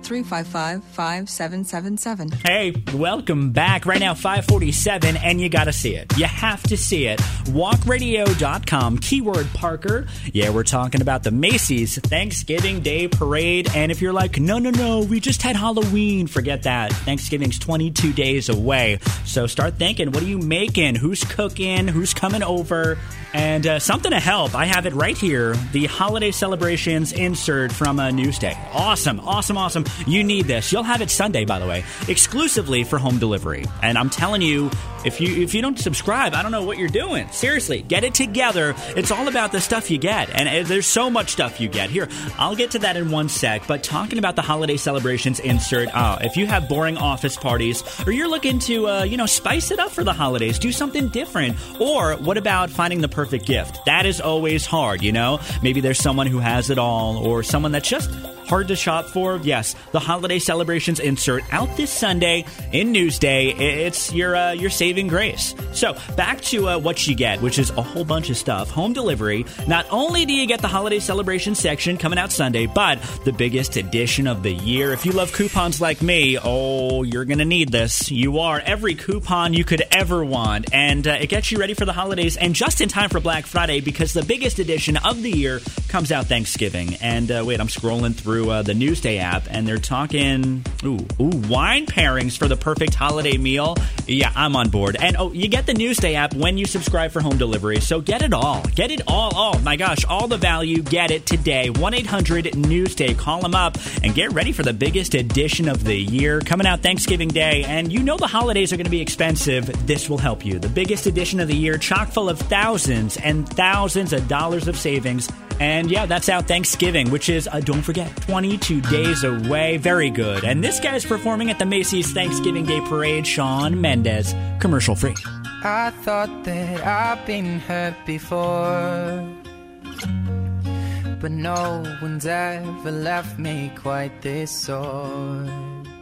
833-55-5777. Hey, welcome back. Right now, 5:47, and you gotta see it. You have to see it. Walkradio.com, keyword Parker. Yeah, we're talking about the Macy's Thanksgiving Day Parade, and if you're like, no, we just had Halloween, forget that. Thanksgiving's 22 days away, so start thinking, what are you making? Who's cooking? Who's coming over? And something to help. I have it right here. The holiday celebrations insert from Newsday. Awesome. You need this. You'll have it Sunday, by the way, exclusively for home delivery. And I'm telling you, if you don't subscribe, I don't know what you're doing. Seriously, get it together. It's all about the stuff you get. And there's so much stuff you get. Here, I'll get to that in one sec. But talking about the holiday celebrations insert, if you have boring office parties or you're looking to, spice it up for the holidays, do something different. Or what about finding the perfect gift? That is always hard, Maybe there's someone who has it all or someone that's just hard to shop for. Yes, the holiday celebrations insert out this Sunday in Newsday. It's your saving grace. So back to what you get, which is a whole bunch of stuff. Home delivery. Not only do you get the holiday celebration section coming out Sunday, but the biggest edition of the year. If you love coupons like me, you're going to need this. You are. Every coupon you could ever want. And it gets you ready for the holidays and just in time for Black Friday because the biggest edition of the year comes out Thanksgiving. And wait, I'm scrolling through the Newsday app, and they're talking wine pairings for the perfect holiday meal. Yeah, I'm on board. And you get the Newsday app when you subscribe for home delivery, so get it all. Get it all. Oh my gosh, all the value. Get it today. 1-800-NEWSDAY. Call them up and get ready for the biggest edition of the year coming out Thanksgiving Day. And the holidays are going to be expensive. This will help you. The biggest edition of the year, chock full of thousands and thousands of dollars of savings. And yeah, that's out Thanksgiving, which is, don't forget, 22 days away. Very good. And this guy's performing at the Macy's Thanksgiving Day Parade, Shawn Mendes, commercial free. I thought that I've been hurt before, but no one's ever left me quite this sore.